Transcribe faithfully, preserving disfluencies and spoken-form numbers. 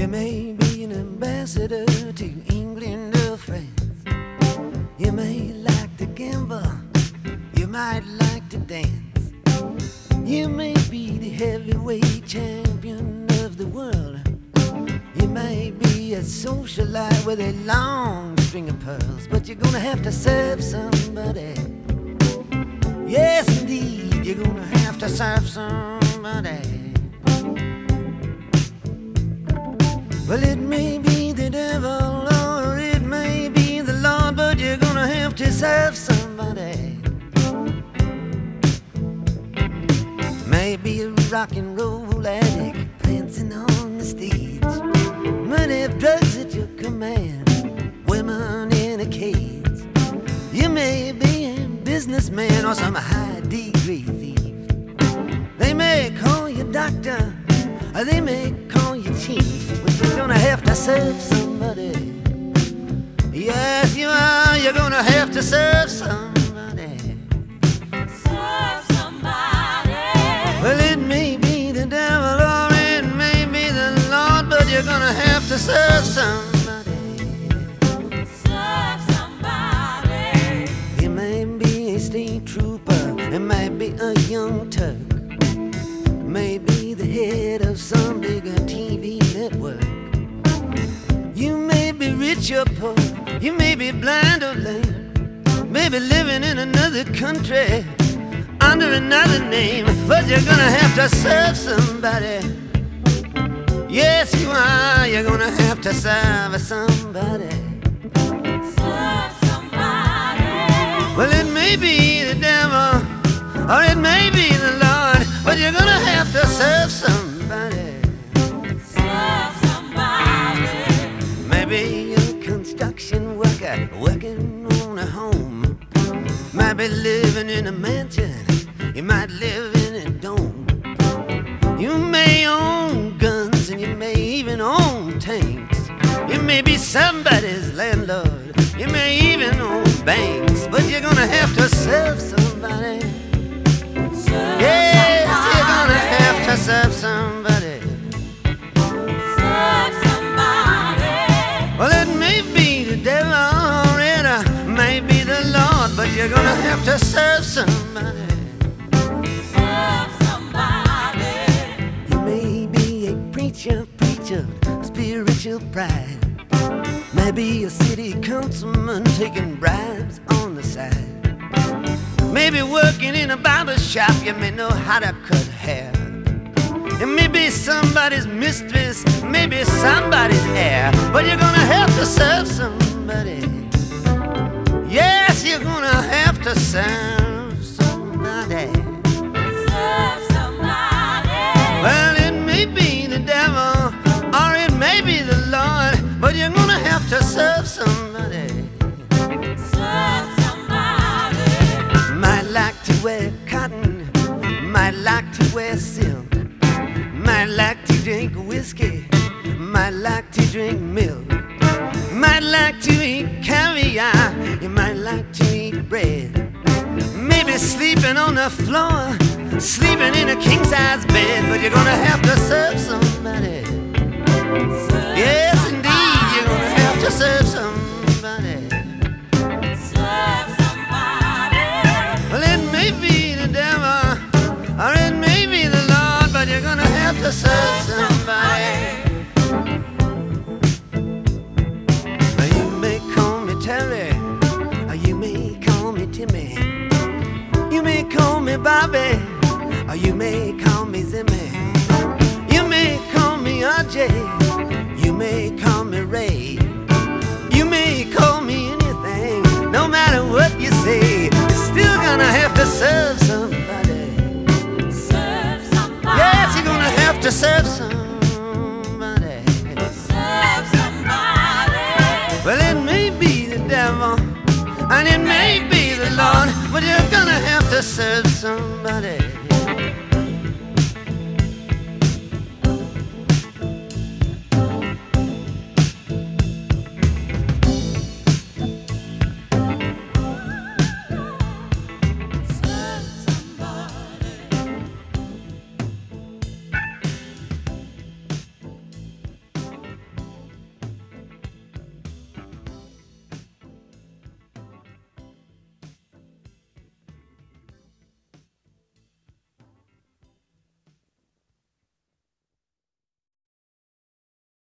You may be an ambassador to England or France. You may like to gamble, you might like to dance. You may be the heavyweight champion of the world. You may be a socialite with a long string of pearls, but you're gonna have to serve somebody. Yes, indeed, you're gonna have to serve somebody. Well, it may be the devil or it may be the Lord, but you're gonna have to serve somebody. Maybe a rock and roll addict prancing on the stage, money of drugs at your command, women in a cage. You may be a businessman or some high degree thief. They may call you doctor or they may call you chief, but you're gonna have to serve somebody. Yes, you are, you're gonna have to serve somebody. Serve somebody. Well, it may be the devil or it may be the Lord, but you're gonna have to serve somebody. Serve somebody. You may be a state trooper, it might be a young Turk, maybe the head of some bigger T V network. You may be rich or poor, you may be blind or lame, maybe living in another country under another name, but you're gonna have to serve somebody. Yes, you are, you're gonna have to serve somebody. Serve somebody. Well, it may be the devil or it may be the Lord, but you're gonna have to serve somebody. Serve somebody. Maybe you're a construction worker working on a home. Might be living in a mansion, you might live in a dome. You may own guns and you may even own tanks. You may be somebody's landlord, you may even own banks, but you're gonna have to serve somebody. Serve Yes, you're gonna somebody. have to serve somebody. Serve somebody. Well, it may be the devil or it uh, may be the Lord, but you're gonna have to serve somebody. Serve somebody. You may be a preacher, preacher, spiritual pride. Maybe a city councilman taking bribes on the side. Maybe working in a barber shop, you may know how to cut hair. You may be somebody's mistress, maybe somebody's heir, but you're gonna have to serve somebody. Yes, you're gonna have to serve somebody. Serve somebody. Well, it may be the devil or it may be the Lord, but you're gonna have to serve somebody. Serve somebody. Might like to wear cotton, might like to wear silk, might like to drink whiskey, might like to drink milk, might like to eat caviar, you might like to eat bread. Maybe sleeping on the floor, sleeping in a king-size bed, but you're gonna have to serve somebody. Serve Yes, indeed, you're gonna have to serve somebody. Serve somebody. Well, it may be the devil or it may be the Lord, but you're gonna have to serve somebody. Now, you may call me Terry or you may call me Timmy. You may call me Bobby or you may call me Zimmy. You may call me R J, you may call me Ray. You may call me anything, no matter what you say, you're still gonna have to serve somebody. Serve somebody. Yes, you're gonna have to serve somebody. Serve somebody. Well, it may be the devil and it may be the Lord, but you're gonna have to serve somebody.